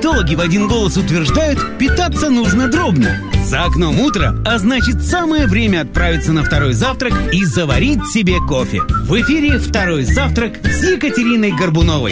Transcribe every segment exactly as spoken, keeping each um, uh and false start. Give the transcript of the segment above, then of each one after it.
Диетологи в один голос утверждают, питаться нужно дробно. За окном утро, а значит самое время отправиться на второй завтрак и заварить себе кофе. В эфире «Второй завтрак» с Екатериной Горбуновой.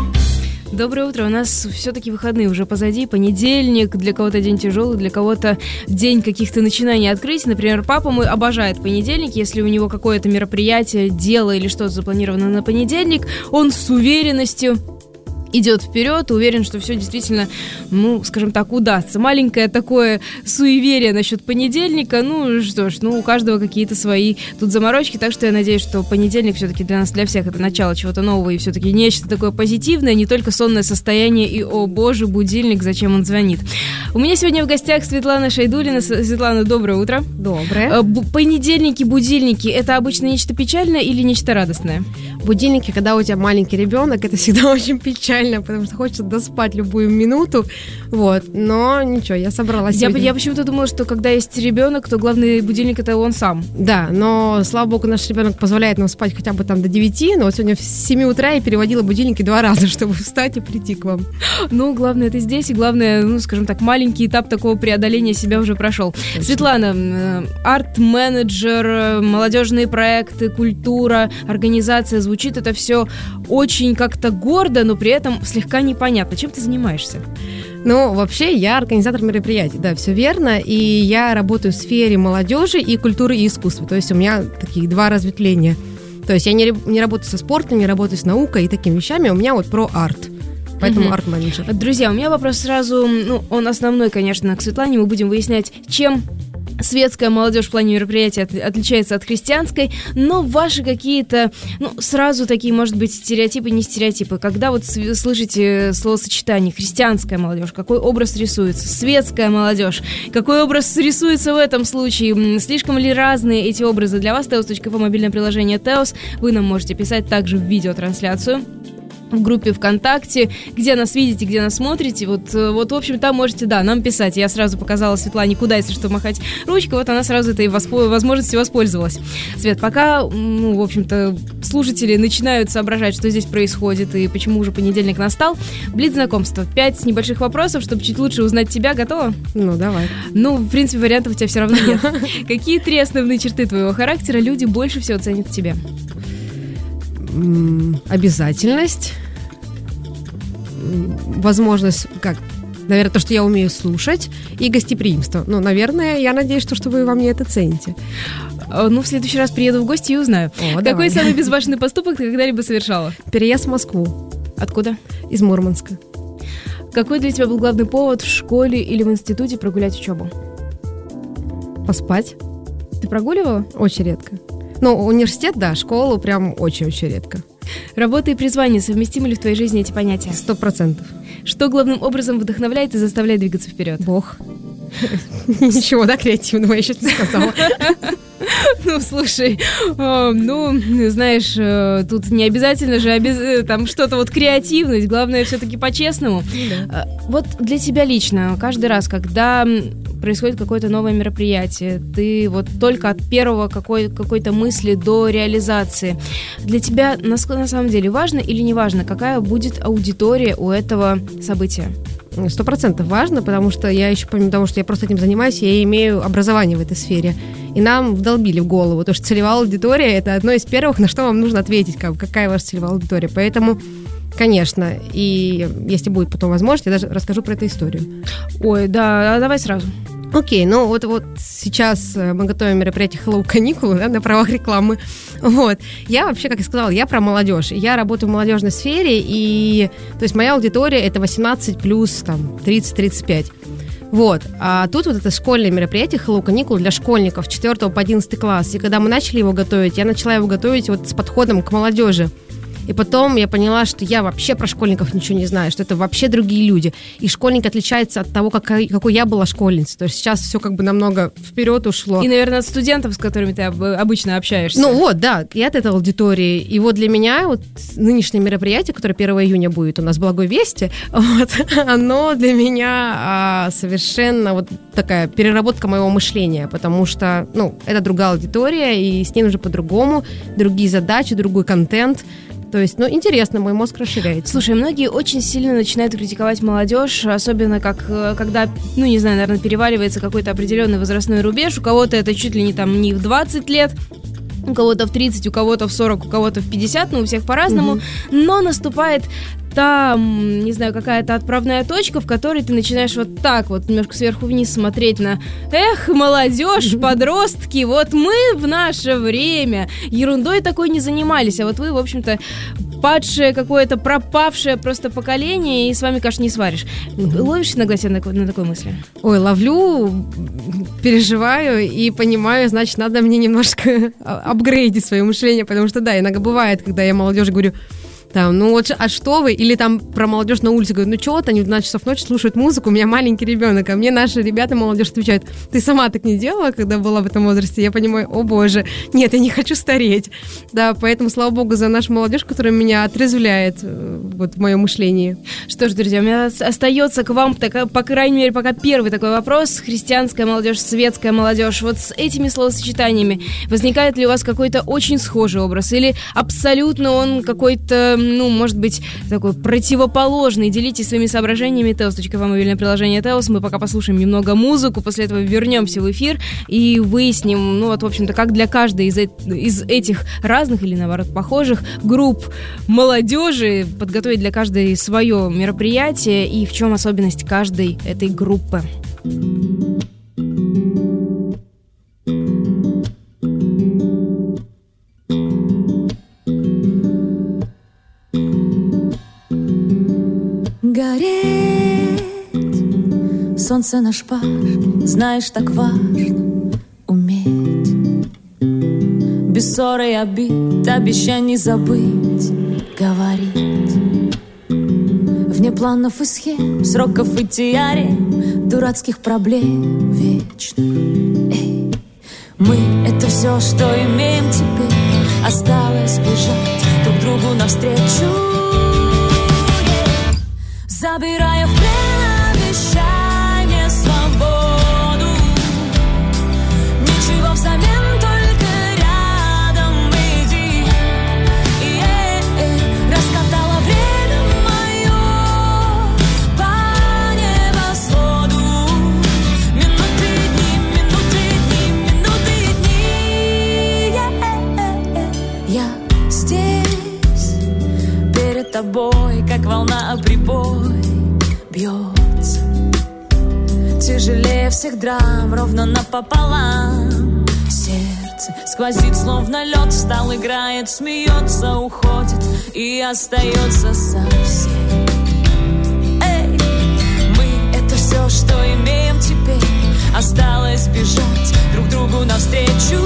Доброе утро. У нас все-таки выходные уже позади. Понедельник. Для кого-то день тяжелый, для кого-то день каких-то начинаний открытий. Например, папа мой обожает понедельник. Если у него какое-то мероприятие, дело или что-то запланировано на понедельник, он с уверенностью идет вперед, уверен, что все действительно, ну, скажем так, удастся. Маленькое такое суеверие насчет понедельника, ну, что ж, ну, у каждого какие-то свои тут заморочки, так что я надеюсь, что понедельник все-таки для нас, для всех это начало чего-то нового и все-таки нечто такое позитивное, не только сонное состояние и, о боже, будильник, зачем он звонит. У меня сегодня в гостях Светлана Шайдуллина. Светлана, доброе утро. Доброе. Понедельники, будильники, это обычно нечто печальное или нечто радостное? Будильники, когда у тебя маленький ребенок, это всегда очень печально, потому что хочется доспать любую минуту, вот, но ничего, я собралась я, сегодня. Я почему-то думала, что когда есть ребенок, то главный будильник это он сам. Да, но, слава богу, наш ребенок позволяет нам спать хотя бы там до девяти, но вот сегодня в семи утра я переводила будильники два раза, чтобы встать и прийти к вам. Ну, главное, это здесь, и главное, ну, скажем так, маленький этап такого преодоления себя уже прошел. Точно. Светлана, арт-менеджер, молодежные проекты, культура, организация, звучит это все очень как-то гордо, но при этом слегка непонятно. Чем ты занимаешься? Ну, вообще, я организатор мероприятий, да, все верно, и я работаю в сфере молодежи и культуры и искусства, то есть у меня такие два разветвления. То есть я не, не работаю со спортом, не работаю с наукой и такими вещами, у меня вот про арт. Поэтому угу. арт-менеджер. Друзья, у меня вопрос сразу, ну, он основной, конечно, к Светлане. Мы будем выяснять, чем светская молодежь в плане мероприятий от, отличается от христианской, но ваши какие-то, ну, сразу такие, может быть, стереотипы, не стереотипы. Когда вот слышите словосочетание «христианская молодежь», какой образ рисуется? Светская молодежь, какой образ рисуется в этом случае? Слишком ли разные эти образы для вас? теос точка эф эм, мобильное приложение теос. Вы нам можете писать также в видеотрансляцию в группе ВКонтакте, где нас видите, где нас смотрите, вот, вот, в общем, там можете, да, нам писать. Я сразу показала Светлане, куда, если что, махать ручкой, вот она сразу этой воспо- возможностью воспользовалась. Свет, пока, ну, в общем-то, слушатели начинают соображать, что здесь происходит и почему уже понедельник настал, блиц-знакомство. Пять небольших вопросов, чтобы чуть лучше узнать тебя. Готова? Ну, давай. Ну, в принципе, вариантов у тебя все равно нет. Какие три основные черты твоего характера люди больше всего ценят в тебе? Обязательность, возможность, как, наверное, то, что я умею слушать, и гостеприимство. Ну, наверное, я надеюсь, что, что вы во мне это цените. Ну, в следующий раз приеду в гости и узнаю. О, Какой давай. самый безбашенный поступок ты когда-либо совершала? Переезд в Москву. Откуда? Из Мурманска. Какой для тебя был главный повод в школе или в институте прогулять учебу? Поспать. Ты прогуливала? Очень редко. Ну, университет, да, школу прям очень-очень редко. Работа и призвание, совместимы ли в твоей жизни эти понятия? Сто процентов. Что главным образом вдохновляет и заставляет двигаться вперед? Бог. Ничего, да, креативного я сейчас не сказала. Ну, слушай, ну, знаешь, тут не обязательно же там что-то вот креативность, главное все-таки по-честному. Вот для тебя лично, каждый раз, когда происходит какое-то новое мероприятие, ты вот только от первого какой- какой-то мысли до реализации, для тебя на, на самом деле важно или не важно, какая будет аудитория у этого события? Сто процентов важно, потому что я еще, помимо того, что я просто этим занимаюсь, я имею образование в этой сфере. И нам вдолбили в голову, то, что целевая аудитория – это одно из первых, на что вам нужно ответить, как, какая ваша целевая аудитория. Поэтому, конечно, и если будет потом возможность, я даже расскажу про эту историю. Ой, да, давай сразу. Окей, ну вот, вот сейчас мы готовим мероприятие Hello каникулы, да, на правах рекламы. Вот. Я вообще, как я сказала, я про молодежь. Я работаю в молодежной сфере, и то есть моя аудитория это восемнадцать плюс там, тридцать-тридцать пять. Вот. А тут вот это школьное мероприятие Hello каникулы для школьников четвёртого по одиннадцатый класс. И когда мы начали его готовить, я начала его готовить вот с подходом к молодежи. И потом я поняла, что я вообще про школьников ничего не знаю, что это вообще другие люди. И школьник отличается от того, какой, какой я была школьницей. То есть сейчас все как бы намного вперед ушло. И, наверное, от студентов, с которыми ты обычно общаешься. Ну вот, да, я от этой аудитории. И вот для меня вот нынешнее мероприятие, которое первого июня будет у нас в Благой Вести, вот, оно для меня а, совершенно вот такая переработка моего мышления, потому что, ну, это другая аудитория, и с ней уже по-другому, другие задачи, другой контент. То есть, ну, интересно, мой мозг расширяется. Слушай, многие очень сильно начинают критиковать молодежь, особенно как, когда, ну, не знаю, наверное, переваливается какой-то определенный возрастной рубеж. У кого-то это чуть ли не там не в двадцать лет, у кого-то в тридцать, у кого-то в сорок, у кого-то в пятьдесят, ну, у всех по-разному. Mm-hmm. Но наступает та, не знаю, какая-то отправная точка, в которой ты начинаешь вот так вот немножко сверху вниз смотреть на эх, молодежь, подростки, вот мы в наше время ерундой такой не занимались, а вот вы, в общем-то, падшее какое-то, пропавшее просто поколение, и с вами каш не сваришь. Ловишь иногда себя на, на такой мысли? Ой, ловлю, переживаю и понимаю, значит, надо мне немножко апгрейдить свое мышление, потому что, да, иногда бывает, когда я молодежи говорю, там, ну вот, а что вы? Или там про молодежь на улице говорят, ну чего вот они в двенадцать часов ночи слушают музыку, у меня маленький ребенок, а мне наши ребята, молодежь, отвечают, ты сама так не делала, когда была в этом возрасте? Я понимаю, о боже, нет, я не хочу стареть. Да, поэтому, слава богу, за нашу молодежь, которая меня отрезвляет вот в моем мышлении. Что ж, друзья, у меня остается к вам, так, по крайней мере, пока первый такой вопрос. Христианская молодежь, светская молодежь. Вот с этими словосочетаниями возникает ли у вас какой-то очень схожий образ? Или абсолютно он какой-то, ну, может быть, такой противоположный? Делитесь своими соображениями. Теос точка эф эм, мобильное приложение Теос. Мы пока послушаем немного музыку, после этого вернемся в эфир и выясним, ну, вот, в общем-то, как для каждой из, из этих разных или, наоборот, похожих групп молодежи подготовить для каждой свое мероприятие и в чем особенность каждой этой группы. Гореть, солнце наш пар, знаешь, так важно уметь. Без ссоры и обид, обещаний забыть, говорить. Вне планов и схем, сроков и теорем, дурацких проблем вечно. Эй, мы — это все, что имеем теперь. Осталось бежать друг другу навстречу, забирая в плен, обещай мне свободу. Ничего взамен, только рядом иди. И-э-э, раскатала время мое по небосводу. Минуты, дни, минуты, дни, минуты, дни. Е-э-э-э. Я здесь перед тобой, как волна прибой бьется, тяжелее всех драм, ровно напополам. Сердце сквозит, словно лед, встал, играет, смеется, уходит и остается совсем. Эй, мы — это все, что имеем теперь. Осталось бежать друг другу навстречу.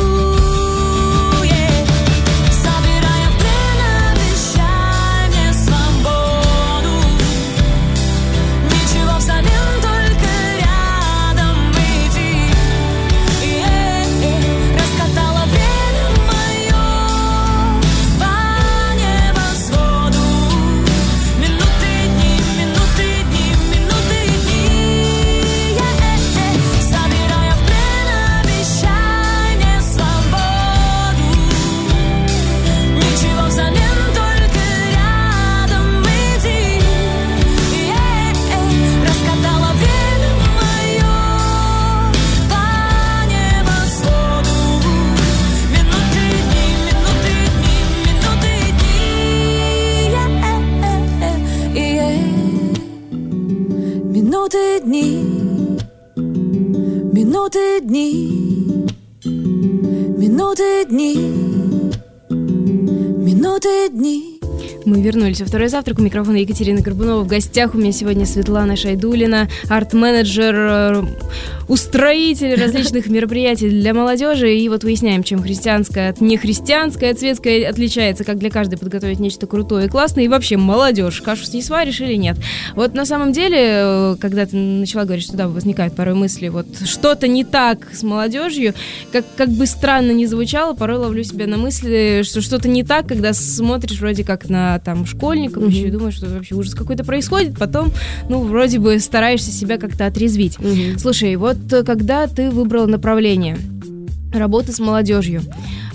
Минуты, дни, минуты, дни, минуты, дни, минуты, дни. Мы вернулись во второй завтрак. У микрофона Екатерина Горбунова. В гостях у меня сегодня Светлана Шайдулина, арт-менеджер, устроитель различных мероприятий для молодежи. И вот выясняем, чем христианская от нехристианская, от светская отличается, как для каждой подготовить нечто крутое и классное. И вообще, молодежь, кашу с ней сваришь или нет? Вот на самом деле, когда ты начала говорить, что да, возникают порой мысли, вот что-то не так с молодежью, как, как бы странно ни звучало, порой ловлю себя на мысли, что что-то не так, когда смотришь вроде как на там школьников, mm-hmm. еще и думаешь, что вообще ужас какой-то происходит, потом, ну, вроде бы стараешься себя как-то отрезвить. Mm-hmm. Слушай, вот когда ты выбрала направление работы с молодежью,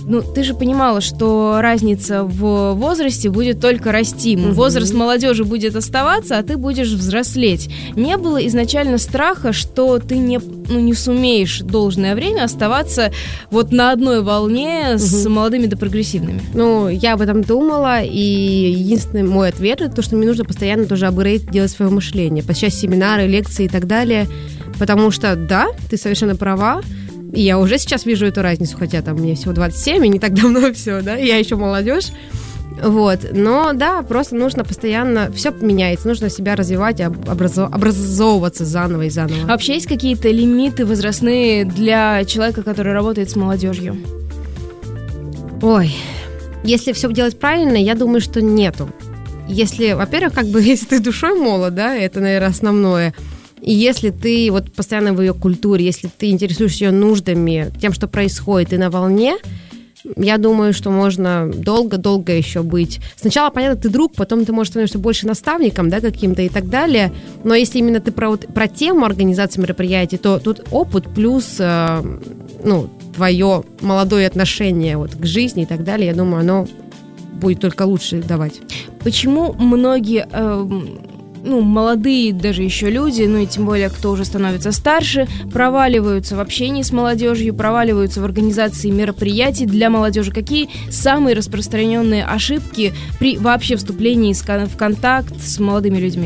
ну, ты же понимала, что разница в возрасте будет только расти. Угу. Возраст молодежи будет оставаться, а ты будешь взрослеть. Не было изначально страха, что ты не, ну, не сумеешь должное время оставаться вот на одной волне угу. с молодыми да прогрессивными? Ну, я об этом думала, и единственный мой ответ — это то, что мне нужно постоянно тоже апгрейд делать свое мышление, посещать семинары, лекции и так далее, потому что, да, ты совершенно права, и я уже сейчас вижу эту разницу, хотя там мне всего двадцать семь, и не так давно все, да, я еще молодежь. Вот, но да, просто нужно постоянно, все меняется, нужно себя развивать, образов, образовываться заново и заново. А вообще есть какие-то лимиты возрастные для человека, который работает с молодежью? Ой, если все делать правильно, я думаю, что нету. Если, во-первых, как бы, если ты душой молод, да, это, наверное, основное. И если ты вот постоянно в ее культуре, если ты интересуешься ее нуждами, тем, что происходит, и на волне, я думаю, что можно долго-долго еще быть. Сначала, понятно, ты друг, потом ты, можешь становиться больше наставником, да, каким-то и так далее. Но если именно ты про, про тему организации мероприятий, то тут опыт плюс, э, ну, твое молодое отношение вот к жизни и так далее, я думаю, оно будет только лучше давать. Почему многие... Э, ну, молодые даже еще люди, ну и тем более, кто уже становится старше, проваливаются в общении с молодежью, проваливаются в организации мероприятий для молодежи? Какие самые распространенные ошибки при вообще вступлении в контакт с молодыми людьми?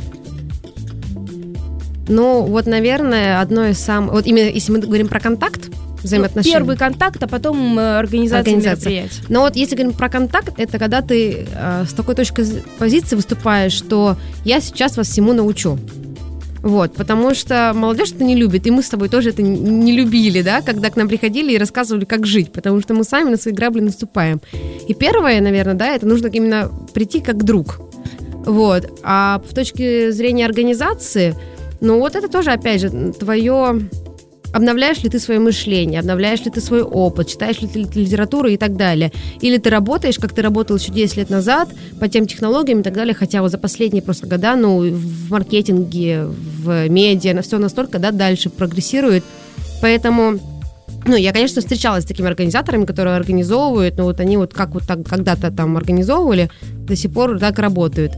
Ну, вот, наверное, одно из самых... Вот именно если мы говорим про контакт, взаимоотношения. Ну, первый контакт, а потом организация, организация мероприятий. Но вот если говорим про контакт, это когда ты э, с такой точки позиции выступаешь, что я сейчас вас всему научу. Вот, потому что молодежь это не любит, и мы с тобой тоже это не любили, да, когда к нам приходили и рассказывали, как жить, потому что мы сами на свои грабли наступаем. И первое, наверное, да, это нужно именно прийти как друг. Вот. А с точки зрения организации, ну вот это тоже, опять же, твое... Обновляешь ли ты свое мышление, обновляешь ли ты свой опыт, читаешь ли ты литературу и так далее. Или ты работаешь, как ты работал еще десять лет назад, по тем технологиям и так далее, хотя вот за последние просто года, ну, в маркетинге, в медиа, все настолько, да, дальше прогрессирует. Поэтому, ну, я, конечно, встречалась с такими организаторами, которые организовывают, но вот они вот как вот так когда-то там организовывали, до сих пор так работают.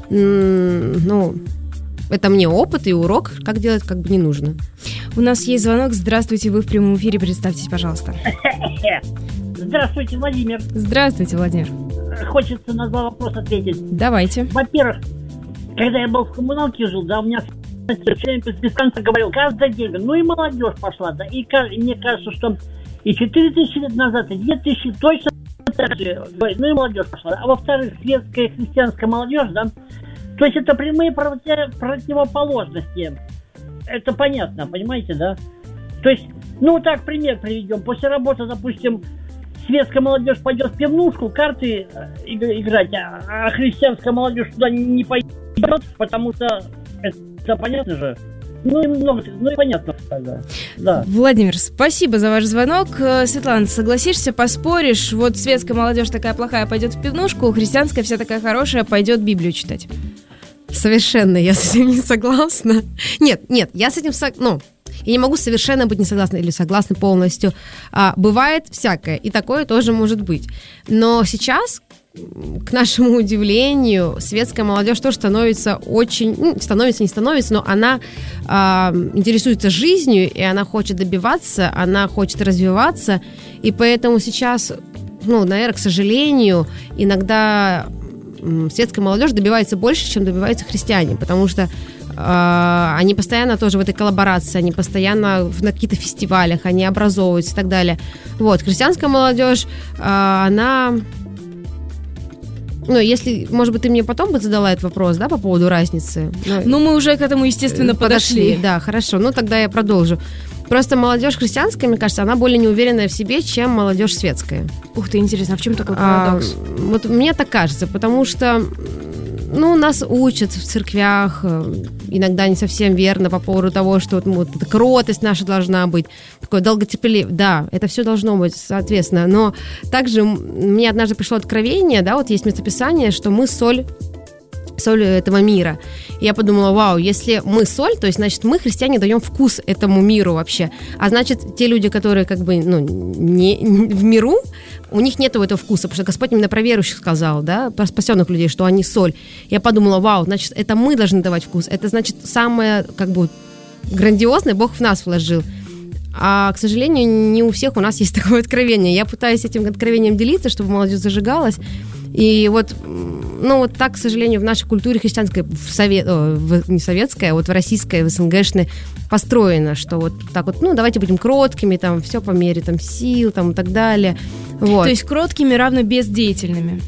Ну... Это мне опыт и урок, как делать как бы не нужно. У нас есть звонок. Здравствуйте, вы в прямом эфире. Представьтесь, пожалуйста. Здравствуйте, Владимир. Здравствуйте, Владимир. Хочется на два вопроса ответить. Давайте. Во-первых, когда я был в коммуналке жил, да, у меня без конца говорил каждый день, ну и молодежь пошла, да, и мне кажется, что и четыре тысячи лет назад, и две тысячи точно так же, ну и молодежь пошла. А во-вторых, светская христианская молодежь, да, то есть это прямые противоположности. Это понятно, понимаете, да? То есть, ну так пример приведем. После работы, допустим, светская молодежь пойдет в пивнушку, карты играть, а христианская молодежь туда не пойдет, потому что это понятно же. Ну и много, ну и понятно тогда. Да. Владимир, спасибо за ваш звонок. Светлана, согласишься, поспоришь? Вот светская молодежь такая плохая пойдет в пивнушку, христианская вся такая хорошая пойдет Библию читать. Совершенно я с этим не согласна. Нет, нет, я с этим согласна. Ну, я не могу совершенно быть не согласна или согласна полностью. А, бывает всякое, и такое тоже может быть. Но сейчас, к нашему удивлению, светская молодежь тоже становится очень... Ну, становится, не становится, но она а, интересуется жизнью, и она хочет добиваться, она хочет развиваться. И поэтому сейчас, ну, наверное, к сожалению, иногда... светская молодежь добивается больше, чем добиваются христиане, потому что э, они постоянно тоже в этой коллаборации, они постоянно на каких-то фестивалях, они образовываются и так далее. Вот, христианская молодежь, э, она... Ну, если, может быть, ты мне потом бы задала этот вопрос, да, по поводу разницы? Ну, ну мы уже к этому, естественно, подошли. подошли. Да, хорошо, ну тогда я продолжу. Просто молодежь христианская, мне кажется, она более неуверенная в себе, чем молодежь светская. Ух ты, интересно, а в чем такой парадокс? А, вот мне так кажется, потому что, ну, нас учат в церквях, иногда не совсем верно по поводу того, что вот, вот эта кротость наша должна быть, такое долготерпеливое. Да, это все должно быть, соответственно. Но также мне однажды пришло откровение, да, вот есть местописание, что мы соль соль этого мира. И я подумала, вау, если мы соль, то есть, значит, мы, христиане, даем вкус этому миру вообще. А значит, те люди, которые как бы, ну, не, не в миру, у них нет этого вкуса, потому что Господь именно про верующих сказал, да, про спасенных людей, что они соль. Я подумала, вау, значит, это мы должны давать вкус. Это, значит, самое, как бы, грандиозное Бог в нас вложил. А, к сожалению, не у всех у нас есть такое откровение. Я пытаюсь этим откровением делиться, чтобы молодежь зажигалась. И вот, ну, вот так, к сожалению, в нашей культуре христианской, в совет, о, в, не советской, а вот в российской, в СНГшной построено, что вот так вот, ну, давайте будем кроткими, там, все по мере там, сил, там, и так далее. Вот. То есть кроткими равно бездеятельными.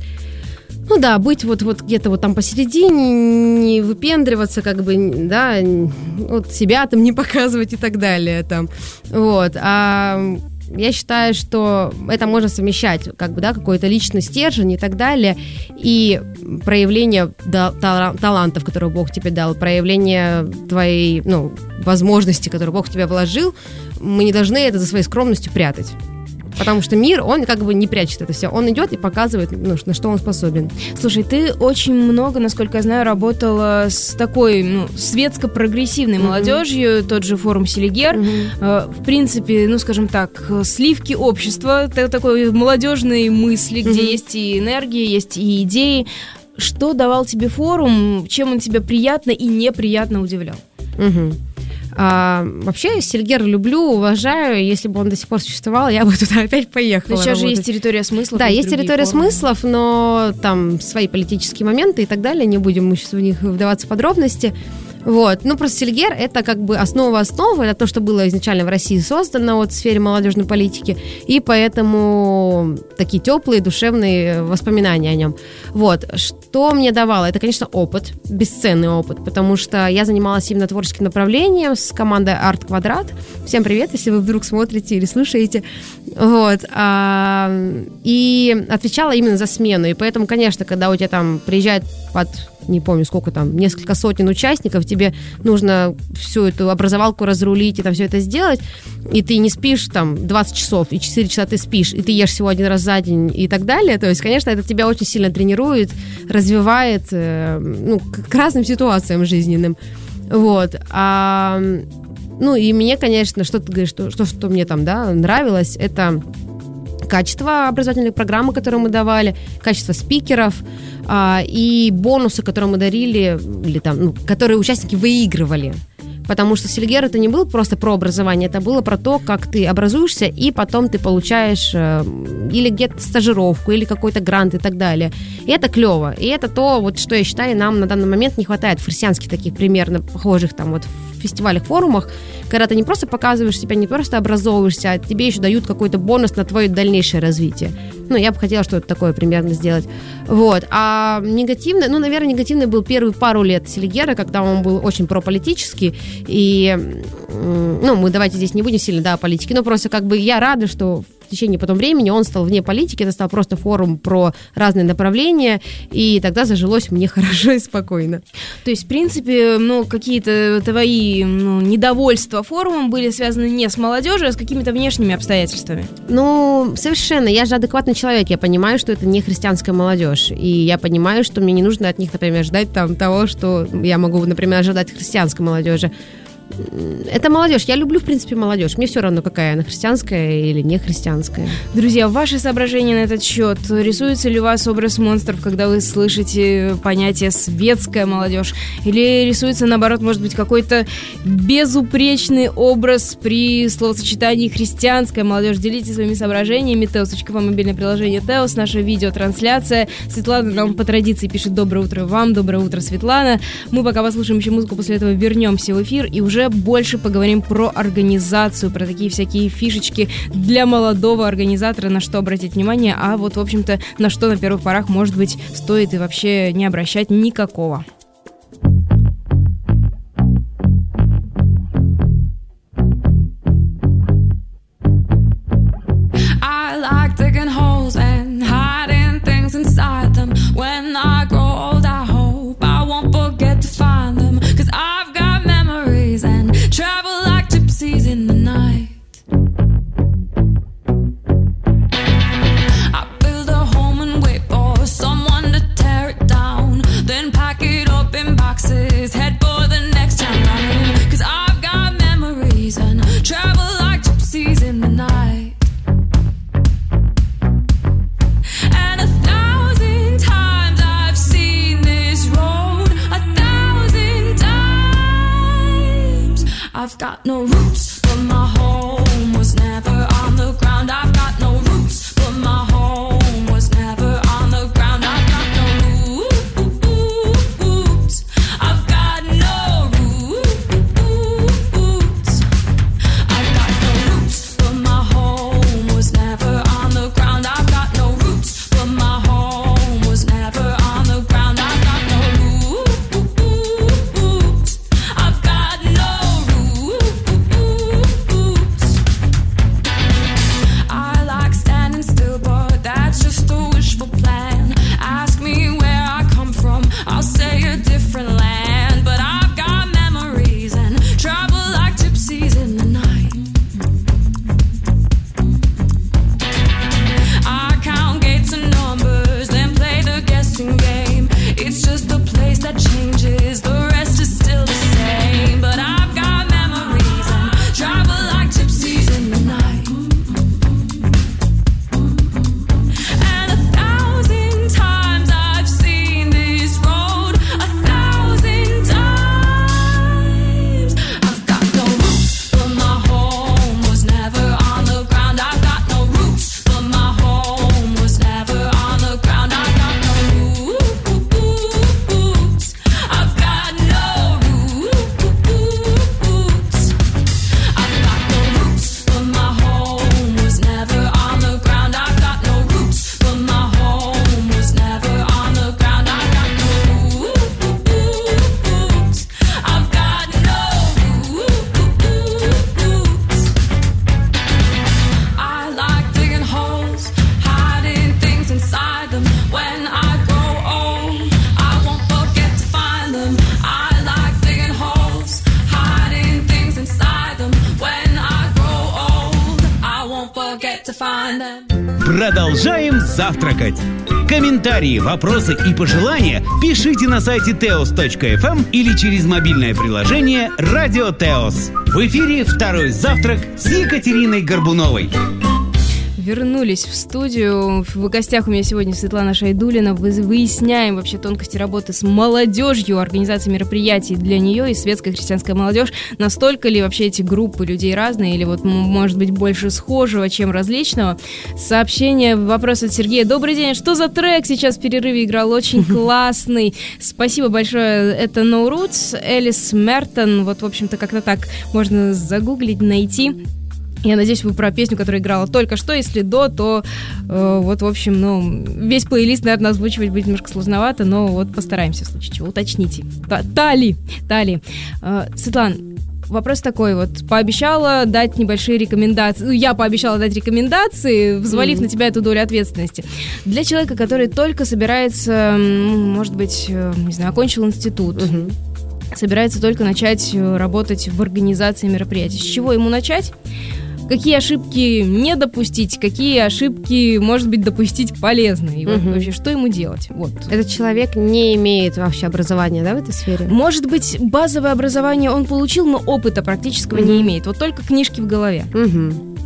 Ну да, быть вот, вот где-то вот там посередине, не выпендриваться, как бы, да, вот себя там не показывать и так далее, там, вот, а я считаю, что это можно совмещать, как бы, да, какой-то личный стержень и так далее, и проявление да, талантов, которые Бог тебе дал, проявление твоей, ну, возможности, которые Бог в тебя вложил, мы не должны это за своей скромностью прятать. Потому что мир, он как бы не прячет это все. Он идет и показывает, ну, на что он способен. Слушай, ты очень много, насколько я знаю, работала с такой, ну, светско-прогрессивной mm-hmm. молодежью, тот же форум Селигер. Mm-hmm. В принципе, ну, скажем так, сливки общества, такой молодежной мысли, где mm-hmm. есть и энергия, есть и идеи. Что давал тебе форум, чем он тебя приятно и неприятно удивлял? Mm-hmm. А, вообще, Селигер люблю, уважаю. Если бы он до сих пор существовал, я бы туда опять поехала. Но сейчас работать. Же есть территория смыслов. Да, есть территория формы. смыслов, но там свои политические моменты и так далее. Не будем мы сейчас в них вдаваться в подробности. Вот. Ну, просто Селигер – это как бы основа основы, это то, что было изначально в России создано вот, в сфере молодежной политики, и поэтому такие теплые, душевные воспоминания о нем. Вот. Что мне давало? Это, конечно, опыт, бесценный опыт, потому что я занималась именно творческим направлением с командой Арт Квадрат. Всем привет, если вы вдруг смотрите или слушаете. Вот. А, и отвечала именно за смену, и поэтому, конечно, когда у тебя там приезжает под... не помню, сколько там, несколько сотен участников, тебе нужно всю эту образовалку разрулить и там все это сделать, и ты не спишь там двадцать часов, и четыре часа ты спишь, и ты ешь всего один раз за день и так далее, то есть, конечно, это тебя очень сильно тренирует, развивает, э, ну, к разным ситуациям жизненным, вот, а, ну, и мне, конечно, что ты говоришь, что, что, что мне там, да, нравилось, это качество образовательной программы, которую мы давали, качество спикеров, а, и бонусы, которые мы дарили, или там, ну, которые участники выигрывали. Потому что Селигер это не было просто про образование, это было про то, как ты образуешься, и потом ты получаешь э, или где-то стажировку, или какой-то грант и так далее. И это клево. И это то, вот, что я считаю, нам на данный момент не хватает в христианских таких примерно похожих там вот фестивалях, форумах, когда ты не просто показываешь себя, не просто образовываешься, а тебе еще дают какой-то бонус на твое дальнейшее развитие. Ну, я бы хотела что-то такое примерно сделать. Вот. А негативный, ну, наверное, негативный был первые пару лет Селигера, когда он был очень прополитический, и, ну, мы давайте здесь не будем сильно, да, о политике, но просто как бы я рада, что в течение потом времени он стал вне политики, это стал просто форум про разные направления, и тогда зажилось мне хорошо и спокойно. То есть, в принципе, ну, какие-то твои ну, недовольства форумом были связаны не с молодежью, а с какими-то внешними обстоятельствами? Ну, совершенно. Я же адекватный человек, я понимаю, что это не христианская молодежь, и я понимаю, что мне не нужно от них, например, ждать там того, что я могу, например, ожидать от христианской молодежи. Это молодежь. Я люблю, в принципе, молодежь. Мне все равно, какая она, христианская или не христианская. Друзья, ваши соображения на этот счет. Рисуется ли у вас образ монстров, когда вы слышите понятие «светская молодежь»? Или рисуется, наоборот, может быть, какой-то безупречный образ при словосочетании «христианская молодежь»? Делитесь своими соображениями. Теос точка эф эм, мобильное приложение Теос, наша видеотрансляция. Светлана нам по традиции пишет «Доброе утро вам». Доброе утро, Светлана. Мы пока послушаем еще музыку, после этого вернемся в эфир и уже больше поговорим про организацию, про такие всякие фишечки для молодого организатора, на что обратить внимание, а вот, в общем-то, на что на первых порах, может быть, стоит и вообще не обращать никакого. I like digging holes and hiding things inside them. When I grow old, I hope I won't forget to find them, 'cause I've got memories and travel like gypsies in the night. I build a home and wait for someone to tear it down, then pack it I've got no roots, but my home was never on the ground. I've got no roots, but my home was never on the ground. I've got no roots. I've got no roots. I've got no roots, but my home was never on the ground. I've got no roots, but my home was never on the ground. I've got no roots. I've got no roots. I like standing still, but that's just a wishful plan. Ask me where I come from, I'll say a different land. But I've got memories and travel like gypsies in the night. I count gates and numbers, then play the guessing game. It's just a place that changes, the rest is still the same. But I've got memories and travel like gypsies in the night. And a thousand times I've seen this road, a thousand times. I've got no roots, but my home was never on the ground. I've got no roots, but my home was never on the ground. I've got no roots. I've got no roots. I've got no roots, but my home was never on the ground. I've got no roots, but my home was never on the ground. I've got no roots. I've got no roots. I like digging holes, hiding things inside them. When I grow old, I won't forget to find them. I like digging holes, hiding things inside them. When I grow old, I won't forget to find them. Продолжаем завтракать. Комментарии, вопросы и пожелания пишите на сайте теос точка эф эм или через мобильное приложение «Радио Теос». В эфире «Второй завтрак» с Екатериной Горбуновой. Вернулись в студию. В гостях у меня сегодня Светлана Шайдулина. Вы- Выясняем вообще тонкости работы с молодежью, организации мероприятий для нее и светская христианская молодежь. Настолько ли вообще эти группы людей разные или вот м, может быть больше схожего, чем различного? Сообщение, вопрос от Сергея. Добрый день, что за трек сейчас в перерыве играл? Очень классный. Спасибо большое. Это No Roots, Элис Мертон. Вот, в общем-то, как-то так можно загуглить, найти. Я надеюсь, вы про песню, которая играла только что. Если до, то э, вот, в общем, ну, весь плейлист, наверное, озвучивать будет немножко сложновато, но вот постараемся, в случае чего. Уточните. Та- Тали! Тали. Э, Светлан, вопрос такой вот. Пообещала дать небольшие рекомендации. Ну, я пообещала дать рекомендации, взвалив mm-hmm. на тебя эту долю ответственности. Для человека, который только собирается, м, может быть, э, не знаю, окончил институт, Мгм. собирается только начать э, работать в организации мероприятий. С чего ему начать? Какие ошибки не допустить, какие ошибки, может быть, допустить полезно, и вот Мгм. вообще, что ему делать? Вот. Этот человек не имеет вообще образования, да, в этой сфере? Может быть, базовое образование он получил, но опыта практического Мгм. не имеет. Вот только книжки в голове. Мгм.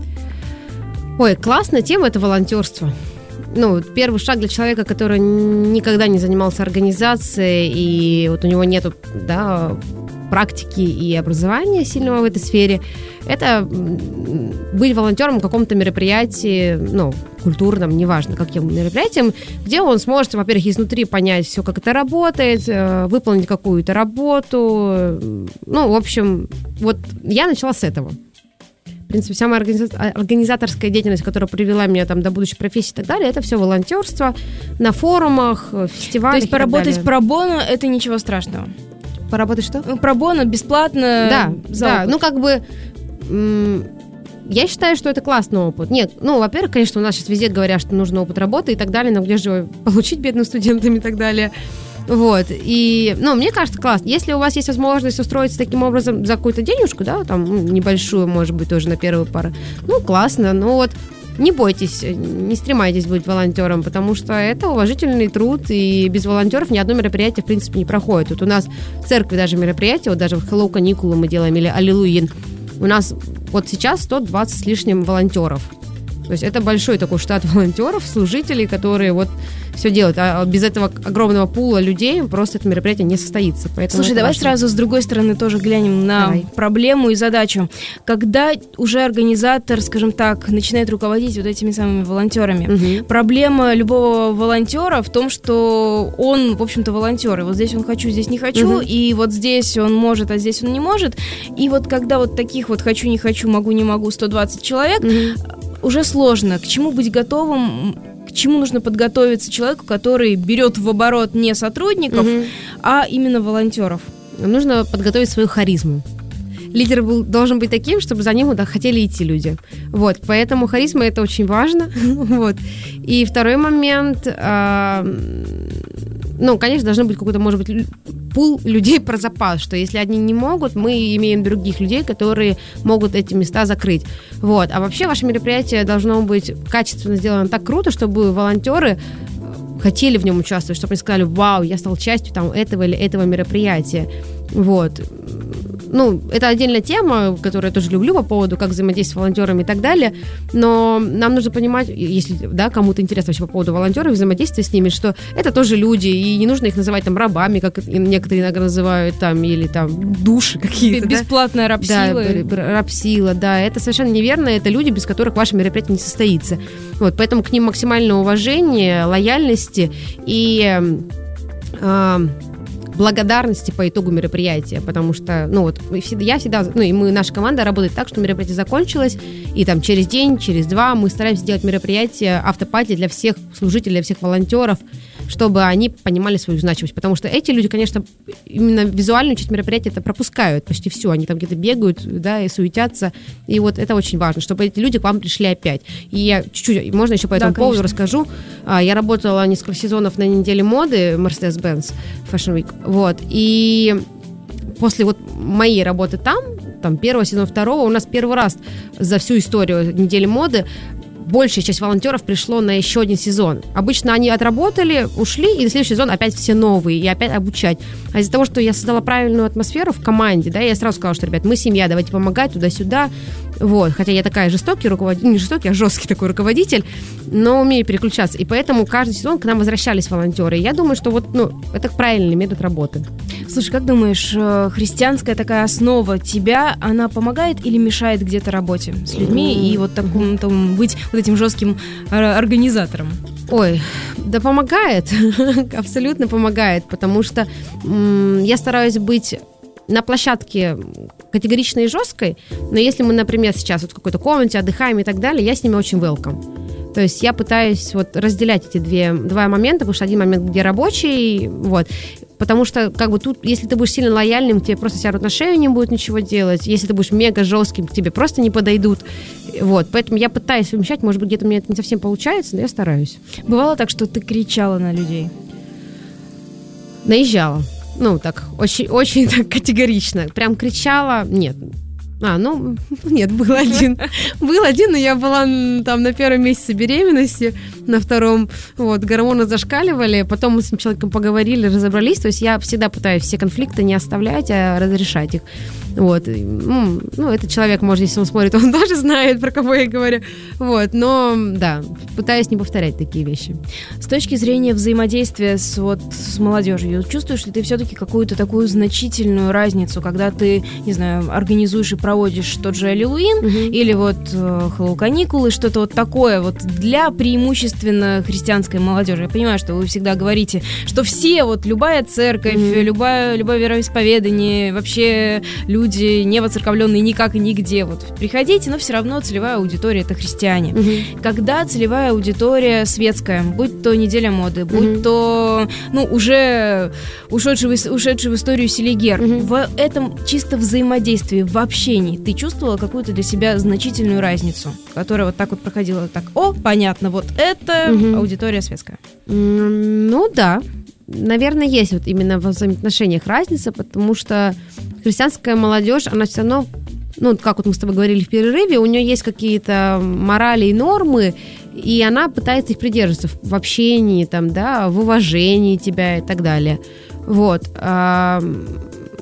Ой, классная тема — это волонтерство. Ну, первый шаг для человека, который никогда не занимался организацией, и вот у него нету, да, практики и образования сильного в этой сфере, это м, быть волонтером в каком-то мероприятии, ну, культурном, неважно, каким мероприятием, где он сможет, во-первых, изнутри понять все, как это работает, э, выполнить какую-то работу. э, Ну, в общем, вот я начала с этого. В принципе, вся моя организа- организаторская деятельность, которая привела меня там до будущей профессии и так далее, это все волонтерство на форумах, То фестивалях. есть и так поработать далее. пробоно – это ничего страшного. Поработать что? Ну, пробоно, бесплатно. Да, за да. опыт. Ну, как бы м, я считаю, что это классный опыт. Нет, ну, во-первых, конечно, у нас сейчас везде говорят, что нужен опыт работы и так далее, но где же его получить бедным студентам и так далее. Вот, и, ну, мне кажется, классно. Если у вас есть возможность устроиться таким образом за какую-то денежку, да, там, ну, небольшую, может быть, тоже на первую пару, ну, классно, но вот не бойтесь, не стремайтесь быть волонтером, потому что это уважительный труд, и без волонтеров ни одно мероприятие, в принципе, не проходит. Вот у нас в церкви даже мероприятие, вот даже в Hello каникулы мы делаем, или Аллилуйин, у нас вот сейчас сто двадцать с лишним волонтеров. То есть это большой такой штат волонтеров, служителей, которые вот все делают. А без этого огромного пула людей просто это мероприятие не состоится. Слушай, давай важно. Сразу с другой стороны тоже глянем на давай. проблему и задачу. Когда уже организатор, скажем так, начинает руководить вот этими самыми волонтерами, угу. проблема любого волонтера в том, что он, в общем-то, волонтер. И вот здесь он хочу, здесь не хочу, угу. и вот здесь он может, а здесь он не может. И вот когда вот таких вот хочу, не хочу, могу, не могу, сто двадцать человек, угу. уже сложно. К чему быть готовым? К чему нужно подготовиться человеку, который берет в оборот не сотрудников, угу. а именно волонтеров? Нужно подготовить свою харизму. Лидер был, должен быть таким, чтобы за ним да, хотели идти люди. Вот, поэтому харизма это очень важно. Вот. И второй момент, э, ну, конечно, должен быть какой-то, может быть, пул людей про запас, что если одни не могут, мы имеем других людей, которые могут эти места закрыть. Вот. А вообще ваше мероприятие должно быть качественно сделано так круто, чтобы волонтеры хотели в нем участвовать, чтобы они сказали: вау, я стал частью там этого или этого мероприятия. Вот. Ну, это отдельная тема, которую я тоже люблю по поводу, как взаимодействовать с волонтерами и так далее, но нам нужно понимать, если, да, кому-то интересно вообще по поводу волонтеров, взаимодействия с ними, что это тоже люди, и не нужно их называть там рабами, как некоторые иногда называют, там, или там души какие-то. Бесплатная да? рабсила. Да, рабсила, да, это совершенно неверно, это люди, без которых ваше мероприятие не состоится. Вот, поэтому к ним максимальное уважение, лояльности и... Э, благодарности по итогу мероприятия, потому что, ну вот, я всегда, ну и мы, наша команда работает так, что мероприятие закончилось, и там через день, через два мы стараемся сделать мероприятие автопати для всех служителей, для всех волонтеров, чтобы они понимали свою значимость, потому что эти люди, конечно, именно визуальную часть мероприятия это пропускают почти все, они там где-то бегают, да, и суетятся, и вот это очень важно, чтобы эти люди к вам пришли опять. И я чуть-чуть, можно еще по этому да, поводу расскажу, я работала несколько сезонов на неделе моды Mercedes-Benz Fashion Week, вот, и после вот моей работы там, там первого сезона, второго, у нас первый раз за всю историю недели моды большая часть волонтеров пришло на еще один сезон. Обычно они отработали, ушли, и на следующий сезон опять все новые, и опять обучать. А из-за того, что я создала правильную атмосферу в команде, да, я сразу сказала, что, ребят, мы семья, давайте помогать туда-сюда. Вот. Хотя я такая жестокий руководитель, не жестокий, а жесткий такой руководитель, но умею переключаться. И поэтому каждый сезон к нам возвращались волонтеры. И я думаю, что вот, ну, это правильный метод работы. Слушай, как думаешь, христианская такая основа тебя, она помогает или мешает где-то работе с людьми mm-hmm. и вот такому, там, быть вот этим жестким организатором? Ой, да помогает, абсолютно помогает, потому что м- я стараюсь быть на площадке категоричной и жесткой, но если мы, например, сейчас вот в какой-то комнате отдыхаем и так далее, я с ними очень welcome. То есть я пытаюсь вот разделять эти две, два момента, потому что один момент, где рабочий, вот, потому что как бы тут, если ты будешь сильно лояльным, тебе просто сядут на шею, не будут ничего делать, если ты будешь мега жестким, к тебе просто не подойдут, вот, поэтому я пытаюсь совмещать, может быть, где-то у меня это не совсем получается, но я стараюсь. Бывало так, что ты кричала на людей? Наезжала. Ну, так, очень, очень так категорично. Прям кричала, нет. А, ну, нет, был один. Был один, но я была там на первом месяце беременности, на втором, вот, гормоны зашкаливали, потом мы с этим человеком поговорили, разобрались, то есть я всегда пытаюсь все конфликты не оставлять, а разрешать их. Вот, ну, этот человек, может, если он смотрит, он тоже знает, про кого я говорю, вот, но, да, пытаюсь не повторять такие вещи. С точки зрения взаимодействия с, вот, с молодежью, чувствуешь ли ты все-таки какую-то такую значительную разницу, когда ты, не знаю, организуешь и проводишь тот же Хэллоуин, угу. или вот э, Хэллоу-каникулы, что-то вот такое вот для преимущественно христианской молодежи. Я понимаю, что вы всегда говорите, что все, вот любая церковь, угу. любая, любое вероисповедание, вообще люди не воцерковленные никак и нигде. Вот приходите, но все равно целевая аудитория — это христиане. Угу. Когда целевая аудитория светская, будь то неделя моды, будь угу. то ну, уже ушедший в, ушедший в историю Селигер, угу. в этом чисто взаимодействии, в общении, ты чувствовала какую-то для себя значительную разницу, которая вот так вот проходила, так, о, понятно, вот это угу. аудитория светская? Ну да, наверное, есть вот именно в взаимоотношениях разница, потому что христианская молодежь, она все равно, ну, как вот мы с тобой говорили в перерыве, у нее есть какие-то морали и нормы, и она пытается их придерживаться в общении, там, да, в уважении тебя и так далее. Вот.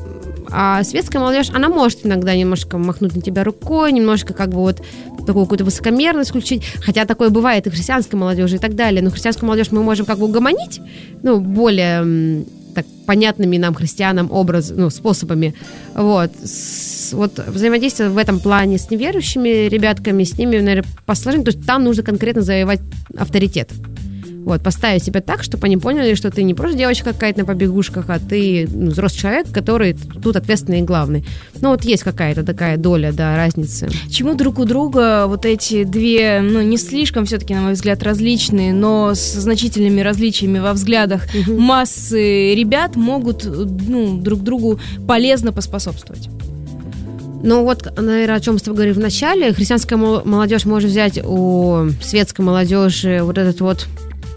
А светская молодежь, она может иногда немножко махнуть на тебя рукой, немножко как бы вот такую какую-то высокомерность включить, хотя такое бывает и христианской молодежи и так далее, но христианскую молодежь мы можем как бы угомонить, ну, более так понятными нам, христианам, образ, ну, способами, вот, с, вот взаимодействие в этом плане с неверующими ребятками, с ними, наверное, посложнее, то есть там нужно конкретно завоевать авторитет. Вот, поставить себя так, чтобы они поняли, что ты не просто девочка какая-то на побегушках, а ты ну, взрослый человек, который тут ответственный и главный. Ну, вот есть какая-то такая доля, да, разницы. Чему друг у друга вот эти две, ну, не слишком все-таки, на мой взгляд, различные, но с значительными различиями во взглядах угу. массы ребят могут, ну, друг другу полезно поспособствовать? Ну вот, наверное, о чем мы с тобой говорили в начале. Христианская молодежь может взять у светской молодежи вот этот вот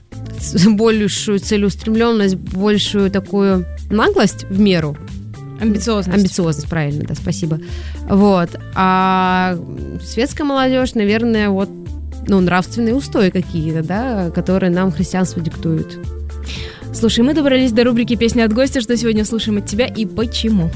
большую целеустремленность, большую такую наглость в меру. Амбициозность. Амбициозность, правильно, да, спасибо. Вот. А светская молодежь, наверное, вот, ну, нравственные устои какие-то, да, которые нам христианство диктует. Слушай, мы добрались до рубрики «Песня от гостя». Что сегодня слушаем от тебя и почему?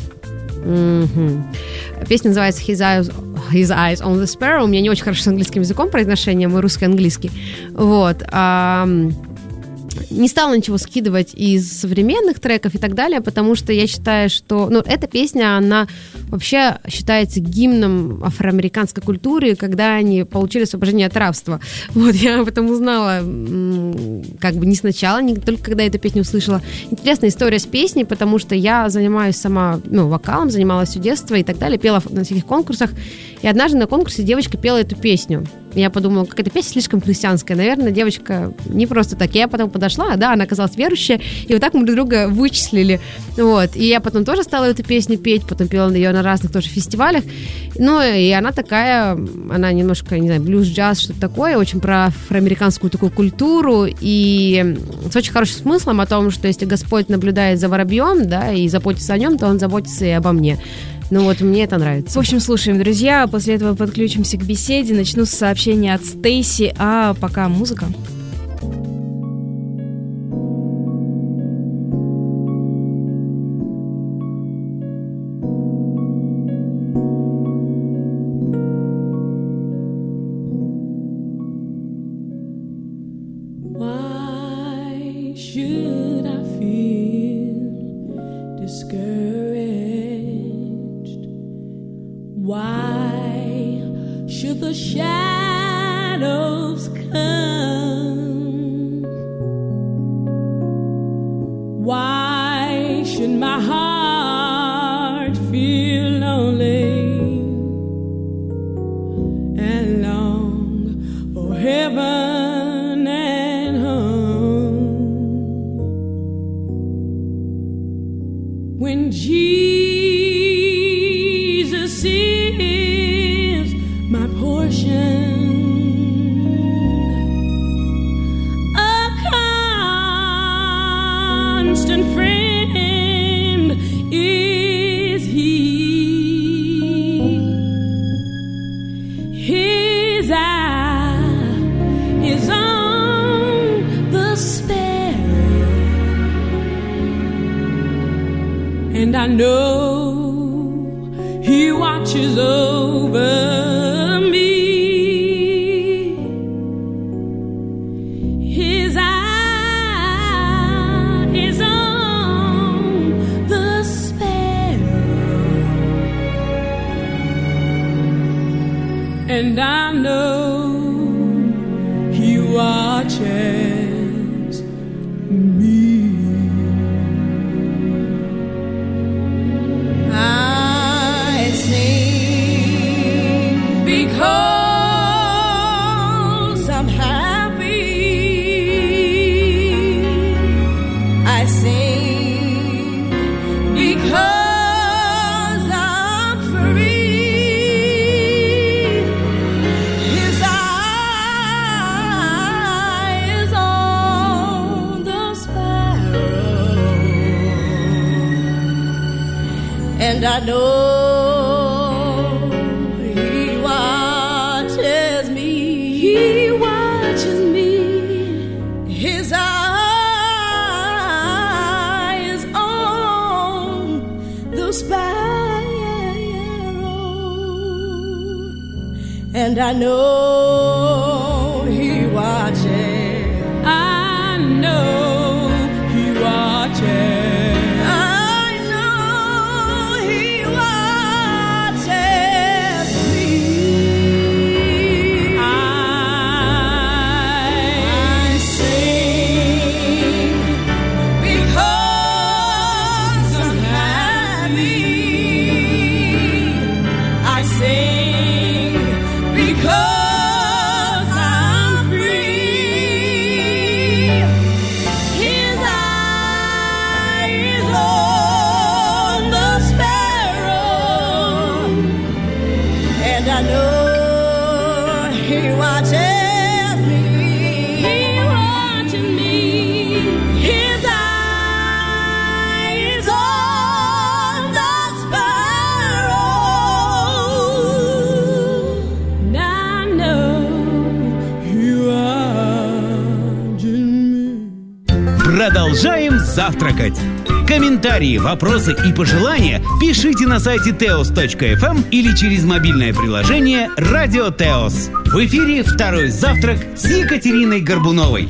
Mm-hmm. Песня называется His Eyes, His Eyes on the Sparrow. У меня не очень хорошо с английским языком произношение, мой русский английский. Вот. А, не стала ничего скидывать из современных треков и так далее, потому что я считаю, что... Ну, эта песня, она вообще считается гимном афроамериканской культуры, когда они получили освобождение от рабства. Вот, я об этом узнала как бы не сначала, не только когда эту песню услышала. Интересная история с песней, потому что я занимаюсь сама, ну, вокалом, занималась все детство и так далее, пела на всяких конкурсах, и однажды на конкурсе девочка пела эту песню. Я подумала, какая-то песня слишком христианская. Наверное, девочка не просто так. Я потом подошла, да, она оказалась верующая, и вот так мы друг друга вычислили. Вот. И я потом тоже стала эту песню петь, потом пела ее на разных тоже фестивалях. Ну, и она такая, она немножко, не знаю, блюз-джаз, что-то такое, очень про афроамериканскую такую культуру, и с очень хорошим смыслом о том, что если Господь наблюдает за воробьем, да, и заботится о нем, то Он заботится и обо мне. Ну вот, мне это нравится. В общем, слушаем, друзья. После этого подключимся к беседе. Начну с сообщения от Стейси, а пока музыка. Why should I feel discouraged? Why should the shadows come? Why should my heart feel lonely and long for heaven and home? When Jesus is my portion, a constant friend is He. His eye is on the sparrow, and I know He watches over me. His eye is on the sparrow, and I know He watches me. I sing because I'm happy. I sing because I'm free. His eye is on the sparrow, and I know He watches me. He watches me. His eye is on the sparrow, and I know He watches. I know He watches. Продолжаем завтракать. Комментарии, вопросы и пожелания пишите на сайте теос точка эф эм или через мобильное приложение «Радио Теос». В эфире второй завтрак с Екатериной Горбуновой.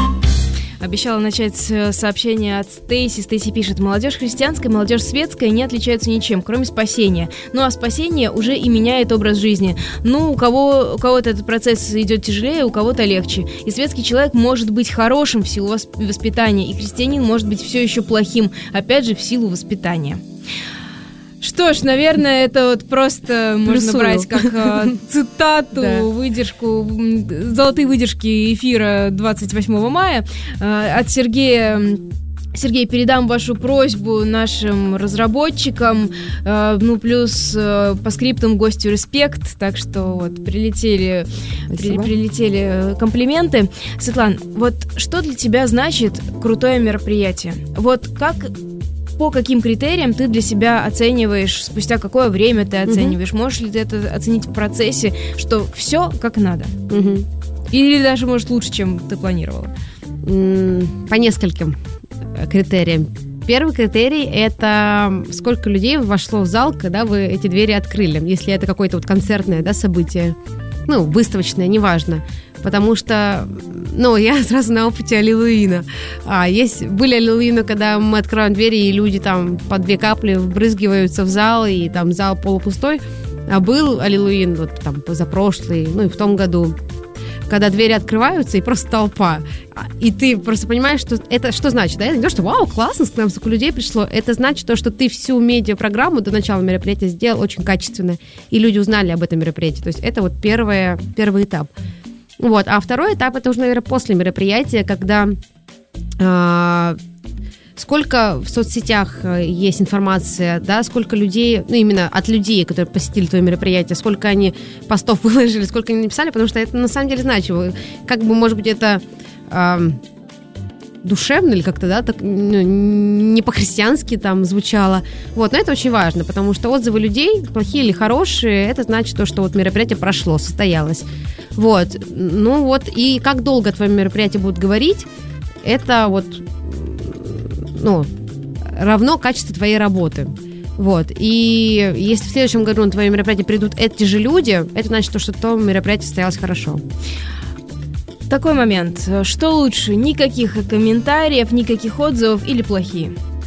Обещала начать с сообщения от Стейси. Стейси пишет: молодежь христианская, молодежь светская не отличаются ничем, кроме спасения. Ну а спасение уже и меняет образ жизни. Ну, у кого, у кого-то этот процесс идет тяжелее, у кого-то легче. И светский человек может быть хорошим в силу воспитания, и христианин может быть все еще плохим, опять же, в силу воспитания. Что ж, наверное, это вот просто Плюсую. Можно брать как э, цитату, да. выдержку, золотые выдержки эфира двадцать восьмого мая э, от Сергея. Сергей, передам вашу просьбу нашим разработчикам, э, ну, плюс э, по скриптам гостю респект, так что вот прилетели, при, прилетели комплименты. Светлана, вот что для тебя значит крутое мероприятие? Вот как... По каким критериям ты для себя оцениваешь, спустя какое время ты оцениваешь? Mm-hmm. Можешь ли ты это оценить в процессе, что все как надо? Mm-hmm. Или даже, может, лучше, чем ты планировала? Mm, по нескольким критериям. Первый критерий – это сколько людей вошло в зал, когда вы эти двери открыли. Если это какое-то вот концертное, да, событие, ну, выставочное, неважно. Потому что, ну, я сразу на опыте Аллилуйна. А, есть, были Аллилуйны, когда мы открываем двери, и люди там по две капли вбрызгиваются в зал, и там зал полупустой. А был Аллилуйн вот там позапрошлый, ну, и в том году, когда двери открываются, и просто толпа. И ты просто понимаешь, что это что значит, да? Это не то, что вау, классно, к нам столько людей пришло. Это значит то, что ты всю медиапрограмму до начала мероприятия сделал очень качественно, и люди узнали об этом мероприятии. То есть это вот первое, первый этап. Вот. А второй этап, это уже, наверное, после мероприятия, когда э, сколько в соцсетях есть информация, да, сколько людей, ну, именно от людей, которые посетили твое мероприятие, сколько они постов выложили, сколько они написали, потому что это на самом деле значимо. Как бы, может быть, это э, душевно или как-то, да, так, ну, не по-христиански там звучало. Вот, но это очень важно, потому что отзывы людей, плохие или хорошие, это значит то, что вот мероприятие прошло, состоялось. Вот, ну вот, и как долго твое мероприятие будут говорить, это вот, ну, равно качеству твоей работы. Вот, и если в следующем году на твое мероприятие придут эти же люди, это значит, что то мероприятие состоялось хорошо. Такой момент. Что лучше, никаких комментариев, никаких отзывов или плохие?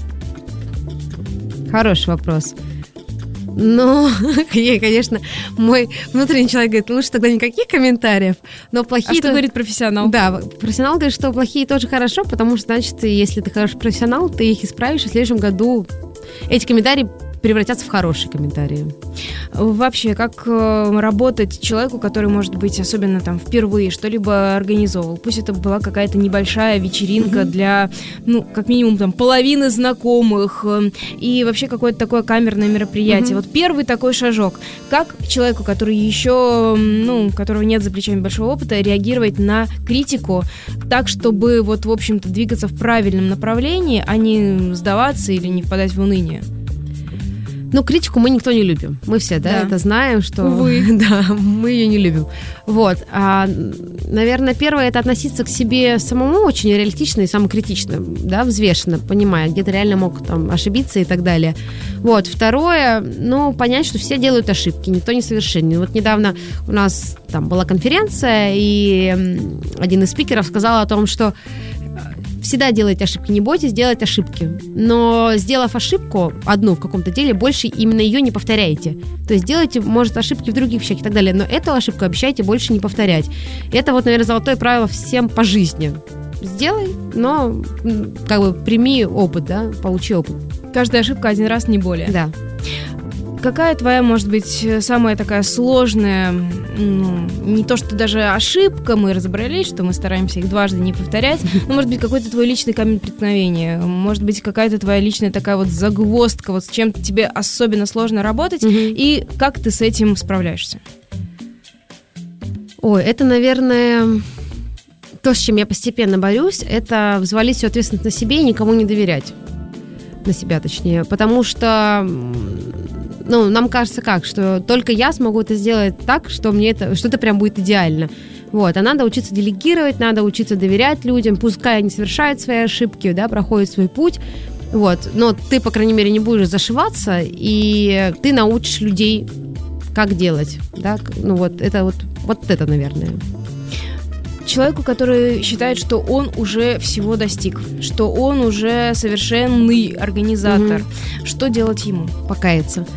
Хороший вопрос. Ну, конечно, мой внутренний человек говорит, лучше тогда никаких комментариев, но плохие... А что то... говорит профессионал? Да, профессионал говорит, что плохие тоже хорошо, потому что, значит, если ты хороший профессионал, ты их исправишь, и в следующем году эти комментарии превратятся в хорошие комментарии. Вообще, как э, работать человеку, который, может быть, особенно там впервые что-либо организовывал? Пусть это была какая-то небольшая вечеринка mm-hmm. для, ну, как минимум, там, половины знакомых э, и вообще какое-то такое камерное мероприятие. Mm-hmm. Вот первый такой шажок. Как человеку, который еще, ну, у которого нет за плечами большого опыта, реагировать на критику так, чтобы, вот, в общем-то, двигаться в правильном направлении, а не сдаваться или не впадать в уныние? Ну, критику мы никто не любим. Мы все, да, Да. это знаем, что... Увы. Да, мы ее не любим. Вот. А, наверное, первое — это относиться к себе самому очень реалистично и самокритично, да, взвешенно, понимая, где ты реально мог там ошибиться и так далее. Вот. Второе, ну, понять, что все делают ошибки, никто не совершенен. Вот недавно у нас там была конференция, и м, один из спикеров сказал о том, что всегда делайте ошибки, не бойтесь делать ошибки. Но сделав ошибку одну в каком-то деле, больше именно ее не повторяйте. То есть делайте, может, ошибки в других вещах и так далее, но эту ошибку обещайте больше не повторять. Это вот, наверное, золотое правило всем по жизни. Сделай, но м, как бы прими опыт, да, получи опыт. Каждая ошибка один раз, не более. Да. Какая твоя, может быть, самая такая сложная, ну, не то что даже ошибка, мы разобрались, что мы стараемся их дважды не повторять, но, может быть, какой-то твой личный камень преткновения, может быть, какая-то твоя личная такая вот загвоздка, вот с чем-то тебе особенно сложно работать, Мгм. и как ты с этим справляешься? Ой, это, наверное, то, с чем я постепенно борюсь, это взвалить всю ответственность на себе и никому не доверять. На себя, точнее. Потому что, м, ну, нам кажется как, что только я смогу это сделать так, что мне это, что это прям будет идеально. Вот, а надо учиться делегировать, надо учиться доверять людям, пускай они совершают свои ошибки, да, проходят свой путь, вот, но ты, по крайней мере, не будешь зашиваться, и ты научишь людей, как делать, да, ну вот, это вот, вот это, наверное. Человеку, который считает, что он уже всего достиг, что он уже совершенный организатор, что делать ему? Покаяться.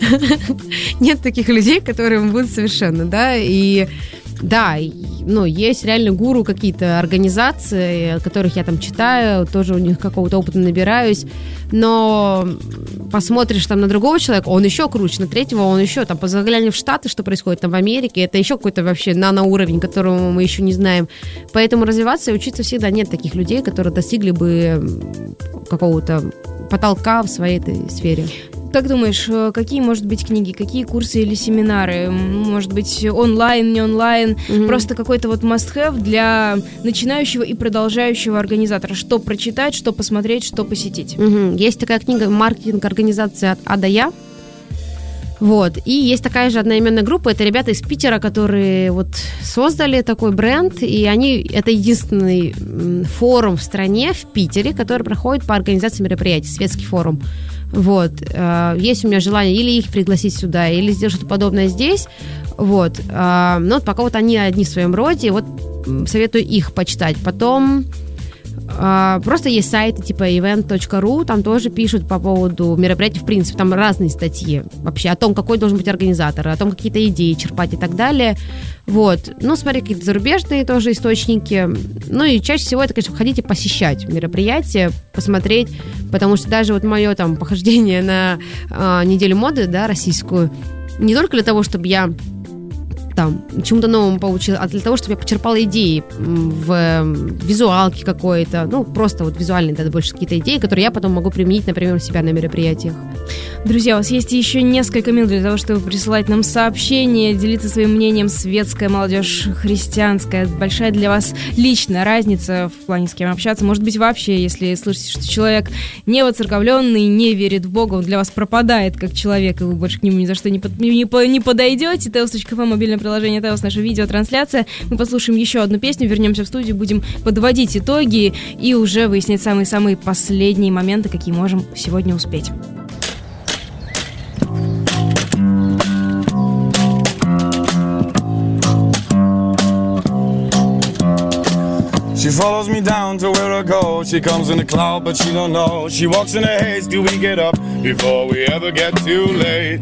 Нет таких людей, которые будут совершенно, да, и да, и, ну, есть реально гуру какие-то организации, которых я там читаю, тоже у них какого-то опыта набираюсь, но посмотришь там на другого человека, он еще круче, на третьего он еще, там, заглянем в Штаты, что происходит там в Америке, это еще какой-то вообще наноуровень, которого мы еще не знаем, поэтому развиваться и учиться всегда. Нет таких людей, которые достигли бы какого-то потолка в своей этой сфере. Как думаешь, какие, может быть, книги, какие курсы или семинары, может быть, онлайн, не онлайн, Мгм. просто какой-то вот must-have для начинающего и продолжающего организатора, что прочитать, что посмотреть, что посетить? Мгм. Есть такая книга «Маркетинг организации от А до Я». Вот. И есть такая же одноименная группа. Это ребята из Питера, которые вот создали такой бренд. И они, это единственный м, форум в стране, в Питере, который проходит по организации мероприятий, светский форум. Вот. Э, Есть у меня желание или их пригласить сюда, или сделать что-то подобное здесь. Вот. Э, Но вот пока вот они одни в своем роде. Вот м, советую их почитать. Потом а, просто есть сайты типа event точка ру, там тоже пишут по поводу мероприятий, в принципе, там разные статьи вообще о том, какой должен быть организатор, о том, какие-то идеи черпать и так далее. Вот. Ну, смотри, какие-то зарубежные тоже источники. Ну, и чаще всего это, конечно, ходите посещать мероприятия, посмотреть, потому что даже вот мое там похождение на а, неделю моды, да, российскую, не только для того, чтобы я там чему-то новому получила, а для того, чтобы я почерпала идеи в визуалке какой-то, ну, просто вот визуальные, да, больше какие-то идеи, которые я потом могу применить, например, у себя на мероприятиях. Друзья, у вас есть еще несколько минут для того, чтобы присылать нам сообщения, делиться своим мнением. Светская молодежь, христианская. Большая для вас личная разница в плане, с кем общаться. Может быть, вообще, если слышите, что человек не воцерковленный, не верит в Бога, он для вас пропадает как человек, и вы больше к нему ни за что не, под, не, не, не подойдете. теос точка эф эм, мобильное приложение Теос, наша видеотрансляция. Мы послушаем еще одну песню, вернемся в студию, будем подводить итоги и уже выяснять самые-самые последние моменты, какие можем сегодня успеть. She follows me down to where I go. She comes in a cloud, but she don't know. She walks in a haze. Do we get up before we ever get too late?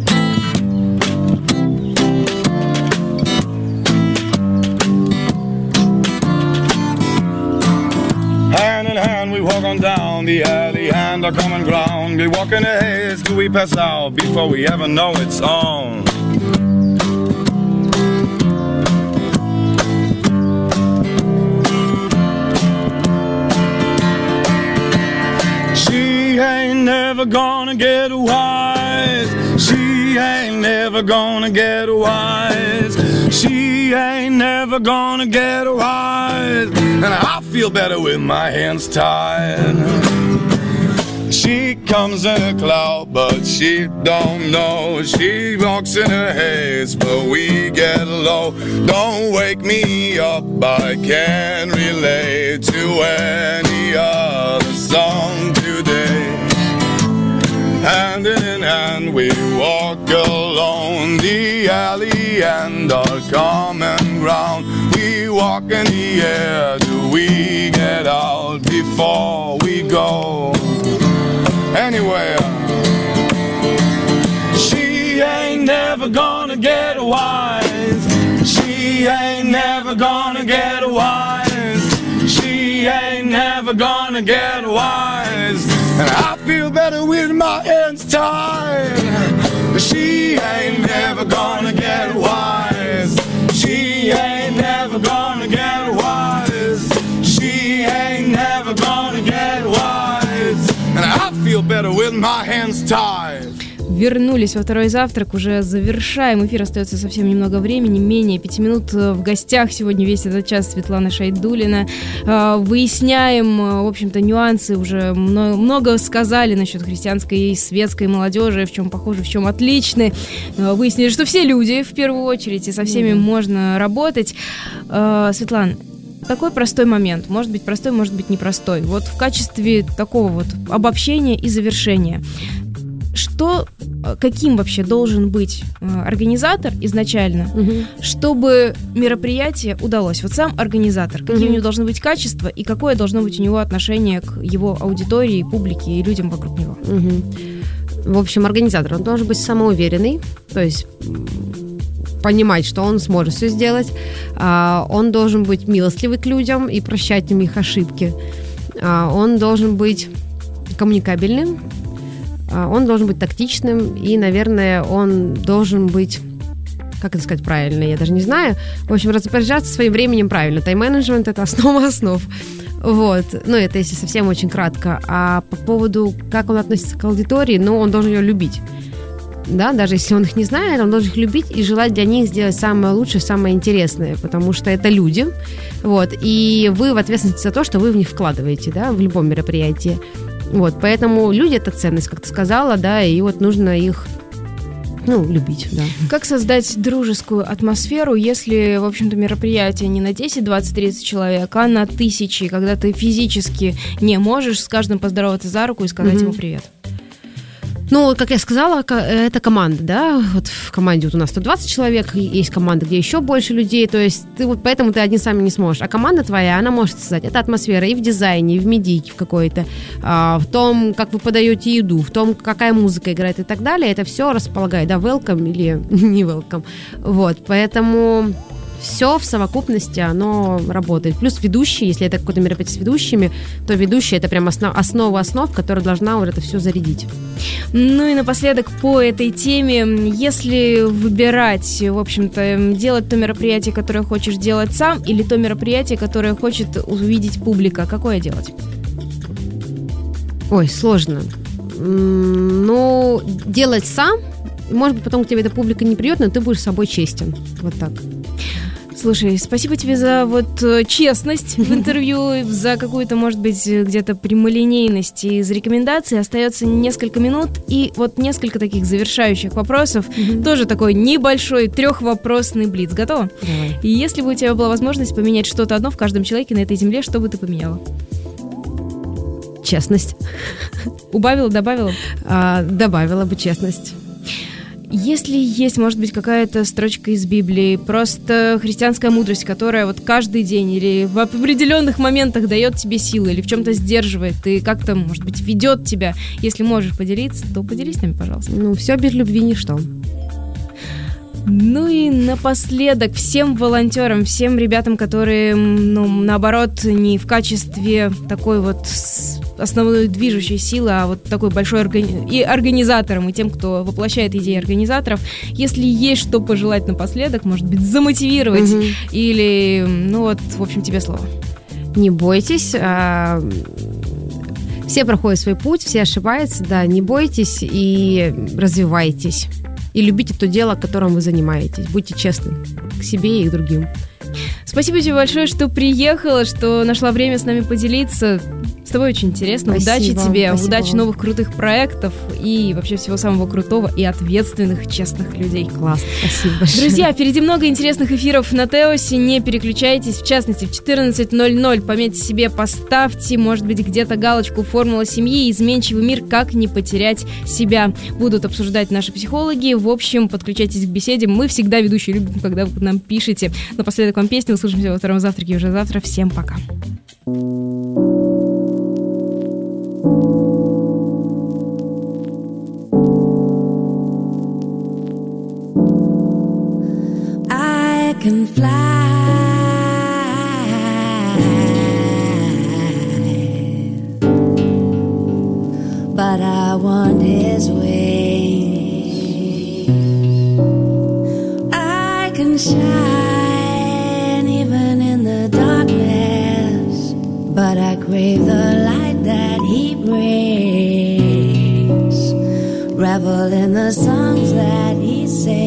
Hand in hand we walk on down the alley and our common ground. We walk in a haze. Do we pass out before we ever know it's on? She ain't never gonna get wise. She ain't never gonna get wise. She ain't never gonna get wise. And I feel better with my hands tied. She comes in a cloud, but she don't know. She walks in her haze, but we get low. Don't wake me up, I can't relate to any other song today. Hand in hand we walk alone, the alley and our common ground. We walk in the air, do we get out before we go anywhere? She ain't never gonna get wise. She ain't never gonna get wise. She ain't never gonna get wise. And I feel better with my hands tied. She ain't never gonna get wise. She ain't never gonna get wise. She ain't never gonna get wise. And I feel better with my hands tied. Вернулись во второй завтрак, уже завершаем эфир, остается совсем немного времени, менее пяти минут. В гостях сегодня весь этот час Светлана Шайдуллина. Выясняем, в общем-то, нюансы, уже много сказали насчет христианской и светской молодежи, в чем похожи, в чем отличны. Выяснили, что все люди, в первую очередь, и со всеми mm-hmm. можно работать. Светлана, такой простой момент, может быть простой, может быть непростой. Вот в качестве такого вот обобщения и завершения. Что, каким вообще должен быть организатор изначально, угу. чтобы мероприятие удалось? Вот сам организатор, какие угу. у него должны быть качества и какое должно быть у него отношение к его аудитории, публике и людям вокруг него? Угу. В общем, организатор, он должен быть самоуверенный, то есть понимать, что он сможет все сделать. Он должен быть милостливый к людям и прощать им их ошибки. Он должен быть коммуникабельным. Он должен быть тактичным, и, наверное, он должен быть, как это сказать правильно, я даже не знаю. В общем, распоряжаться своим временем правильно. Тайм-менеджмент – это основа основ. Вот. Ну, это если совсем очень кратко. А по поводу, как он относится к аудитории, ну, он должен ее любить. Да, даже если он их не знает, он должен их любить и желать для них сделать самое лучшее, самое интересное, потому что это люди. Вот. И вы в ответственности за то, что вы в них вкладываете, да, в любом мероприятии. Вот, поэтому люди – это ценность, как ты сказала, да, и вот нужно их, ну, любить, да. Как создать дружескую атмосферу, если, в общем-то, мероприятие не на десять, двадцать, тридцать человек, а на тысячи, когда ты физически не можешь с каждым поздороваться за руку и сказать mm-hmm. ему привет? Ну, как я сказала, это команда, да, вот в команде вот у нас сто двадцать человек, есть команда, где еще больше людей, то есть ты вот поэтому ты один сами не сможешь, а команда твоя, она может создать, это атмосфера и в дизайне, и в медийке в какой-то, а, в том, как вы подаете еду, в том, какая музыка играет и так далее, это все располагает, да, welcome или не welcome, вот, поэтому все в совокупности, оно работает. Плюс ведущий, если это какое-то мероприятие с ведущими, то ведущий – это прям основ, основа основ, которая должна вот это все зарядить. Ну и напоследок по этой теме, если выбирать, в общем-то, делать то мероприятие, которое хочешь делать сам, или то мероприятие, которое хочет увидеть публика, какое делать? Ой, сложно. Ну, делать сам, может быть, потом к тебе эта публика не придет, но ты будешь с собой честен. Вот так. Слушай, спасибо тебе за вот честность в интервью, за какую-то, может быть, где-то прямолинейность и за рекомендации. Остается несколько минут и вот несколько таких завершающих вопросов. Mm-hmm. Тоже такой небольшой трехвопросный блиц. Готова? Давай. И если бы у тебя была возможность поменять что-то одно в каждом человеке на этой земле, что бы ты поменяла? Честность. Убавила, добавила? А, добавила бы честность. Если есть, может быть, какая-то строчка из Библии, просто христианская мудрость, которая вот каждый день или в определенных моментах дает тебе силы или в чем-то сдерживает и как-то, может быть, ведет тебя, если можешь поделиться, то поделись с нами, пожалуйста. Ну, все без любви ничто. Ну и напоследок всем волонтерам, всем ребятам, которые, ну, наоборот, не в качестве такой вот основной движущей силы, а вот такой большой органи- и организатором, и тем, кто воплощает идеи организаторов, если есть что пожелать напоследок, может быть, замотивировать угу. или, ну вот, в общем, тебе слово. Не бойтесь, а... все проходят свой путь, все ошибаются, да, не бойтесь и развивайтесь. И любите то дело, которым вы занимаетесь. Будьте честны к себе и к другим. Спасибо тебе большое, что приехала, что нашла время с нами поделиться. С тобой очень интересно. Спасибо, Удачи тебе, спасибо удачи вам. новых крутых проектов и вообще всего самого крутого и ответственных, честных людей. Класс, спасибо большое. Друзья, впереди много интересных эфиров на Теосе, не переключайтесь. В частности, в четырнадцать ноль ноль пометьте себе, поставьте, может быть, где-то галочку «Формула семьи», «Изменчивый мир. Как не потерять себя». Будут обсуждать наши психологи. В общем, подключайтесь к беседе. Мы всегда, ведущие, любим, когда вы нам пишете. Напоследок вам песня. Услышимся во втором завтраке уже завтра. Всем пока. I can fly, but I want his wings. I can shine even in the darkness, but I crave the light that he brings. Revel in the songs that he sings.